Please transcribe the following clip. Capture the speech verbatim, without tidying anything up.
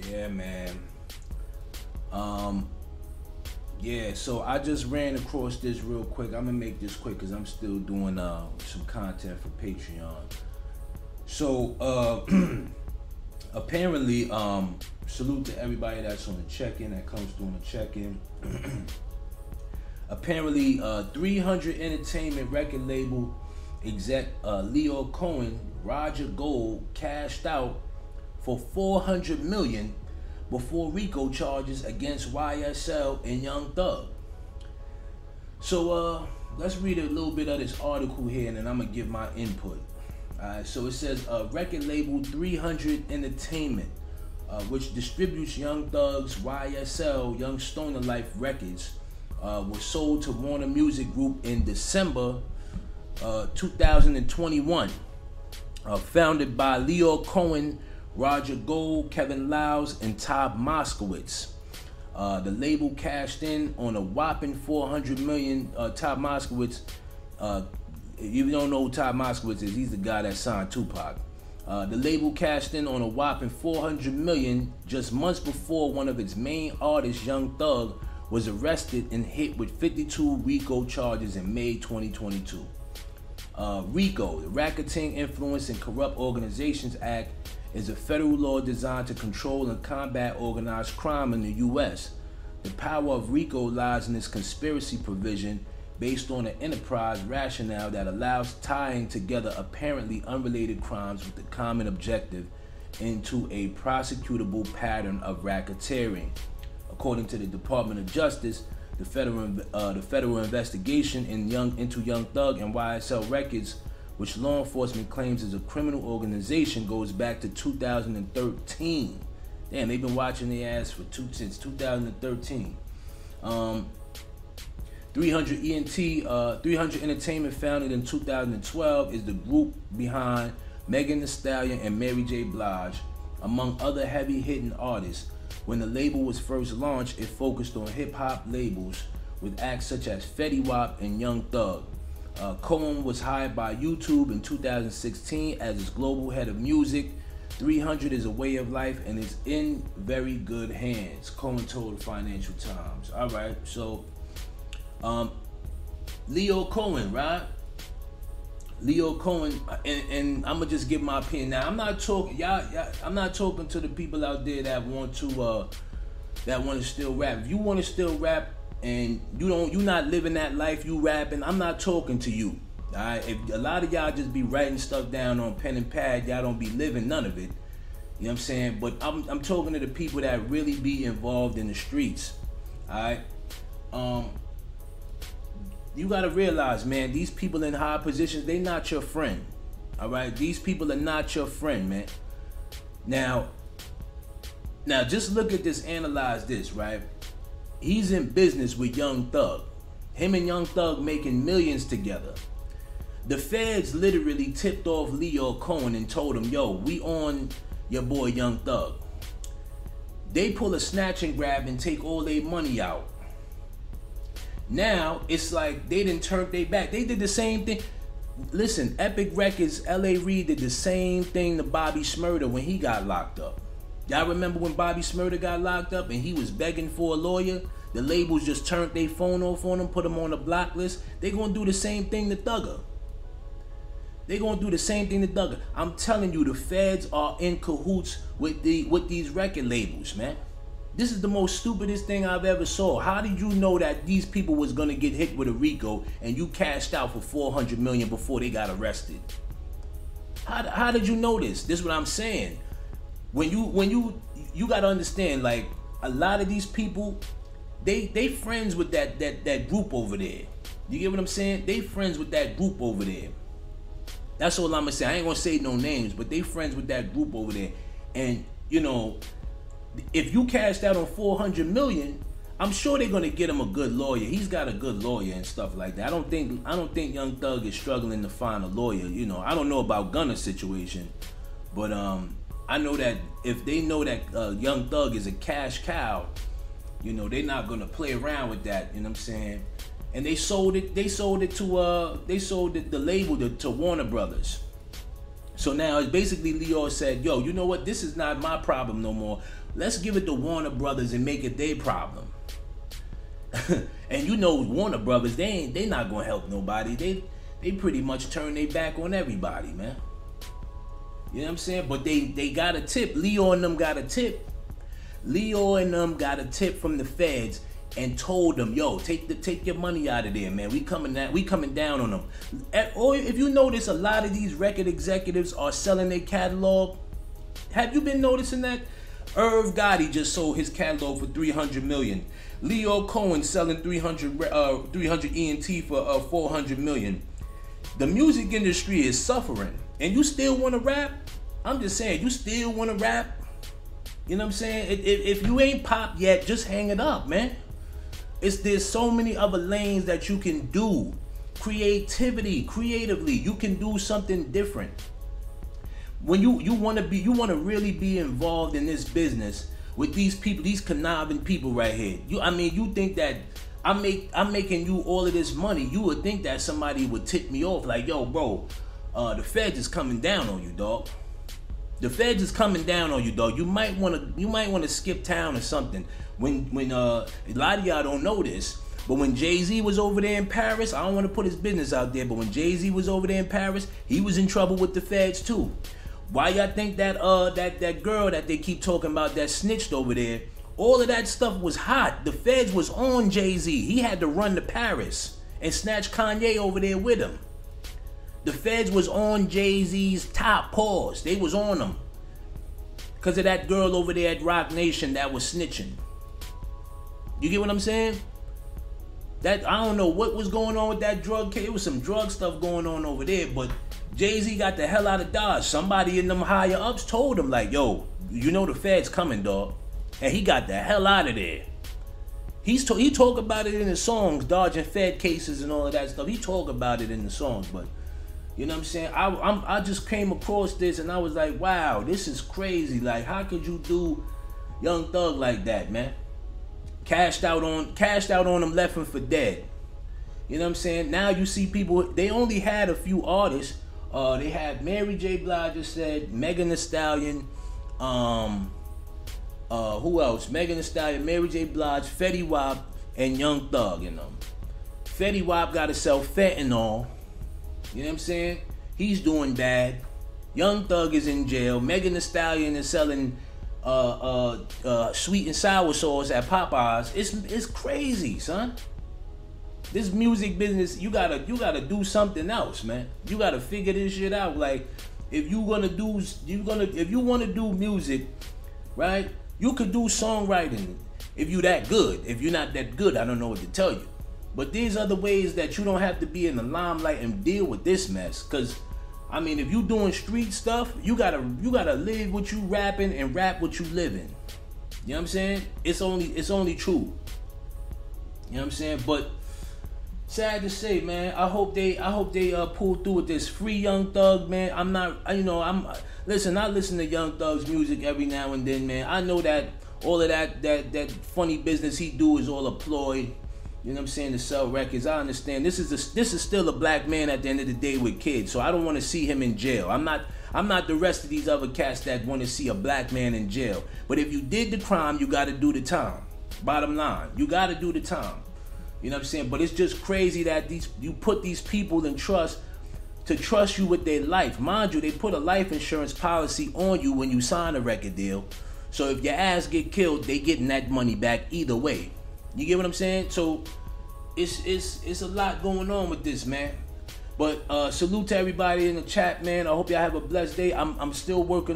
Yeah, man. Um, yeah, so I just ran across this real quick. I'm gonna make this quick because I'm still doing uh some content for Patreon. So uh apparently, um, salute to everybody that's on the check-in, that comes through on the check-in. Apparently, uh, three hundred Entertainment record label exec uh, Leo Cohen, Roger Gold, cashed out for four hundred million dollars before RICO charges against Y S L and Young Thug. So uh, let's read a little bit of this article here, and then I'm gonna give my input. Alright, so it says uh, record label three hundred Entertainment, uh, which distributes Young Thug's Y S L, Young Stoner Life Records, uh, was sold to Warner Music Group in December uh, two thousand twenty-one. Uh, founded by Leo Cohen, Roger Gold, Kevin Liles, and Todd Moskowitz. Uh, the label cashed in on a whopping four hundred million dollars. Uh, Todd Moskowitz, uh, if you don't know who Todd Moskowitz is, he's the guy that signed Tupac. Uh, the label cashed in on a whopping four hundred million dollars just months before one of its main artists, Young Thug, was arrested and hit with fifty-two RICO charges in May twenty twenty-two. Uh, RICO, the Racketeering Influence and Corrupt Organizations Act, is a federal law designed to control and combat organized crime in the U S. The power of RICO lies in its conspiracy provision based on an enterprise rationale that allows tying together apparently unrelated crimes with the common objective into a prosecutable pattern of racketeering. According to the Department of Justice, the federal uh, the federal investigation in young into Young Thug and Y S L Records, which law enforcement claims is a criminal organization, goes back to two thousand thirteen. Damn, they've been watching their ass for two since two thousand thirteen. Um, three hundred E N T, uh, three hundred Entertainment, founded in two thousand twelve, is the group behind Megan Thee Stallion and Mary J. Blige, among other heavy-hitting artists. When the label was first launched, it focused on hip-hop labels with acts such as Fetty Wap and Young Thug. Uh, Cohen was hired by YouTube in two thousand sixteen as its global head of music. three hundred is a way of life and is in very good hands, Cohen told the Financial Times. All right, so um, Leo Cohen, right? Leo Cohen, and, and I'm gonna just give my opinion. Now, I'm not talking, y'all, y'all. I'm not talking to the people out there that want to, uh, that want to still rap. If you want to still rap and you don't, you not living that life, you rapping, I'm not talking to you. All right. If a lot of y'all just be writing stuff down on pen and pad, y'all don't be living none of it. You know what I'm saying? But I'm, I'm talking to the people that really be involved in the streets. All right. Um. You gotta realize, man, these people in high positions, they not your friend. All right, these people are not your friend, man. Now, now just look at this, analyze this, right? He's in business with Young Thug. Him and Young Thug making millions together. The feds literally tipped off Leo Cohen and told him, yo, we on your boy Young Thug. They pull a snatch and grab and take all their money out. Now, it's like they didn't turn their back. They did the same thing. Listen, Epic Records, L A Reid did the same thing to Bobby Shmurda when he got locked up. Y'all remember when Bobby Shmurda got locked up and he was begging for a lawyer? The labels just turned their phone off on him, put him on the block list. They gonna do the same thing to Thugger. They gonna do the same thing to Thugger. I'm telling you, the feds are in cahoots with the with these record labels, man. This is the most stupidest thing I've ever saw. How did you know that these people was gonna get hit with a RICO and you cashed out for four hundred million dollars before they got arrested? How, how did you know this? This is what I'm saying. When you when you you gotta understand, like, a lot of these people, they they friends with that that that group over there. You get what I'm saying? They friends with that group over there. That's all I'm gonna say. I ain't gonna say no names, but they friends with that group over there. And you know, if you cashed out on four hundred million dollars, I'm sure they're gonna get him a good lawyer. He's got a good lawyer and stuff like that. I don't think I don't think Young Thug is struggling to find a lawyer. You know, I don't know about Gunna's situation, but um, I know that if they know that uh, Young Thug is a cash cow, you know, they're not gonna play around with that. You know what I'm saying? And they sold it. They sold it to uh, they sold it the label to, to Warner Brothers. So now it's basically Lyor said, yo, you know what? This is not my problem no more. Let's give it to Warner Brothers and make it their problem. And you know Warner Brothers, they ain't they not gonna help nobody. They they pretty much turn their back on everybody, man. You know what I'm saying? But they they got a tip. Lyor and them got a tip. Lyor and them got a tip from the feds and told them, yo, take the take your money out of there, man. We coming down, we coming down on them. Or if you notice, a lot of these record executives are selling their catalog. Have you been noticing that? Irv Gotti just sold his catalog for three hundred million. Lyor Cohen selling three hundred uh, three hundred E N T for uh, four hundred million. The music industry is suffering, and you still want to rap? I'm just saying, you still want to rap? You know what I'm saying? If, if, if you ain't pop yet, just hang it up, man. It's there's so many other lanes that you can do. Creativity, creatively, you can do something different. When you you want to be, you want to really be involved in this business with these people, these conniving people right here. You, I mean, you think that I make I'm making you all of this money? You would think that somebody would tip me off like, yo, bro, uh, the feds is coming down on you, dog. The feds is coming down on you, dog. You might want to you might want to skip town or something. When when uh, a lot of y'all don't know this, but when Jay-Z was over there in Paris, I don't want to put his business out there, but when Jay-Z was over there in Paris, he was in trouble with the feds too. Why y'all think that uh that, that girl that they keep talking about that snitched over there, all of that stuff was hot. The feds was on Jay-Z. He had to run to Paris and snatch Kanye over there with him. The feds was on Jay-Z's top paws. They was on him because of that girl over there at Roc Nation that was snitching. You get what I'm saying? That I don't know what was going on with that drug case. It was some drug stuff going on over there, but Jay-Z got the hell out of Dodge. Somebody in them higher ups told him like, yo, you know the feds coming, dog. And he got the hell out of there. He's to- he talk about it in his songs, dodging Fed cases and all of that stuff. He talk about it in the songs, but you know what I'm saying? I I'm, I just came across this and I was like, wow, this is crazy. Like, how could you do Young Thug like that, man? Cashed out on cashed out on him, left him for dead. You know what I'm saying? Now you see people. They only had a few artists. Uh, they had Mary J. Blige, just said, Megan Thee Stallion. Um, uh, who else? Megan Thee Stallion, Mary J. Blige, Fetty Wap, and Young Thug. You know, Fetty Wap got to sell fentanyl. You know what I'm saying? He's doing bad. Young Thug is in jail. Megan Thee Stallion is selling uh, uh, uh, sweet and sour sauce at Popeyes. It's it's crazy, son. This music business, you gotta you gotta do something else, man. You gotta figure this shit out. Like, if you gonna do you gonna if you wanna do music, right? You could do songwriting if you that good. If you're not that good, I don't know what to tell you. But there's other ways that you don't have to be in the limelight and deal with this mess. Cause I mean, if you doing street stuff, you gotta you gotta live what you rapping and rap what you living. You know what I'm saying? It's only it's only true. You know what I'm saying? But sad to say, man. I hope they I hope they uh, pull through with this. Free Young Thug, man. I'm not, you know, I'm listen. I listen to Young Thug's music every now and then, man. I know that all of that that that funny business he do is all a ploy. You know what I'm saying, to sell records. I understand. This is a, this is still a black man at the end of the day with kids. So I don't want to see him in jail. I'm not I'm not the rest of these other cats that want to see a black man in jail. But if you did the crime, you got to do the time. Bottom line, you got to do the time. You know what I'm saying? But it's just crazy that these you put these people in trust to trust you with their life. Mind you, they put a life insurance policy on you when you sign a record deal. So if your ass get killed, they getting that money back either way. You get what I'm saying? So it's it's it's a lot going on with this, man. But uh, salute to everybody in the chat, man. I hope y'all have a blessed day. I'm I'm still working